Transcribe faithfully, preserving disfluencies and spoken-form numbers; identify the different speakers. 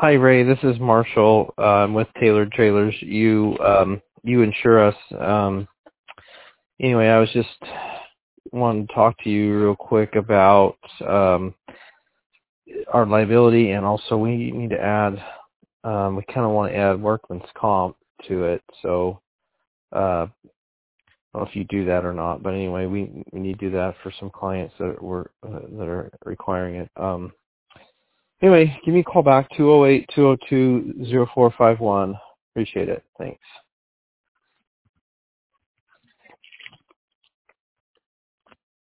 Speaker 1: Hi, Ray. This is Marshall. Uh, I'm with Tailored Trailers. You um, you insure us. Um, anyway, I was just wanting to talk to you real quick about um, our liability, and also we need to add. Um, we kind of want to add workman's comp to it. So uh, I don't know if you do that or not, but anyway, we we need to do that for some clients that were uh, that are requiring it. Um, Anyway, give me a call back, two oh eight, two oh two, oh four five one. Appreciate it. Thanks.